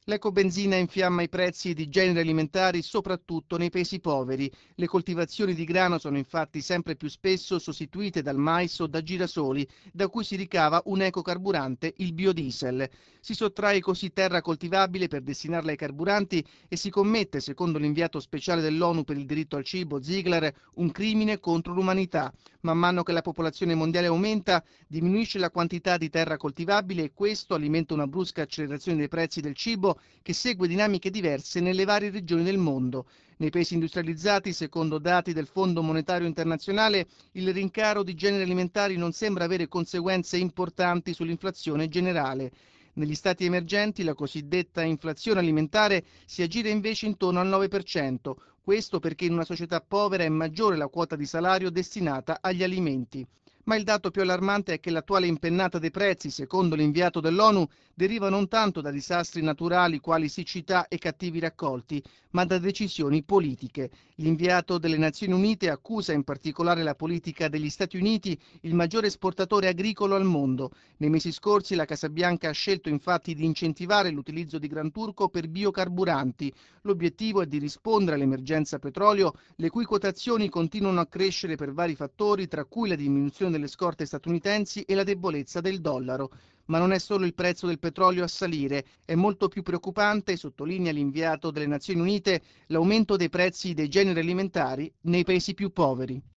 L'ecobenzina infiamma i prezzi di generi alimentari soprattutto nei paesi poveri. Le coltivazioni di grano sono infatti sempre più spesso sostituite dal mais o da girasoli, da cui si ricava un ecocarburante, il biodiesel. Si sottrae così terra coltivabile per destinarla ai carburanti e si commette, secondo l'inviato speciale dell'ONU per il diritto al cibo, Ziegler, un crimine contro l'umanità. Man mano che la popolazione mondiale aumenta, diminuisce la quantità di terra coltivabile e questo alimenta una brusca accelerazione dei prezzi del cibo che segue dinamiche diverse nelle varie regioni del mondo. Nei paesi industrializzati, secondo dati del Fondo Monetario Internazionale, il rincaro di generi alimentari non sembra avere conseguenze importanti sull'inflazione generale. Negli stati emergenti la cosiddetta inflazione alimentare si aggira invece intorno al 9%, questo perché in una società povera è maggiore la quota di salario destinata agli alimenti. Ma il dato più allarmante è che l'attuale impennata dei prezzi, secondo l'inviato dell'ONU, deriva non tanto da disastri naturali quali siccità e cattivi raccolti, ma da decisioni politiche. L'inviato delle Nazioni Unite accusa in particolare la politica degli Stati Uniti, il maggiore esportatore agricolo al mondo. Nei mesi scorsi la Casa Bianca ha scelto infatti di incentivare l'utilizzo di gran turco per biocarburanti. L'obiettivo è di rispondere all'emergenza petrolio, le cui quotazioni continuano a crescere per vari fattori, tra cui la diminuzione delle scorte statunitensi e la debolezza del dollaro. Ma non è solo il prezzo del petrolio a salire, è molto più preoccupante, sottolinea l'inviato delle Nazioni Unite, l'aumento dei prezzi dei generi alimentari nei paesi più poveri.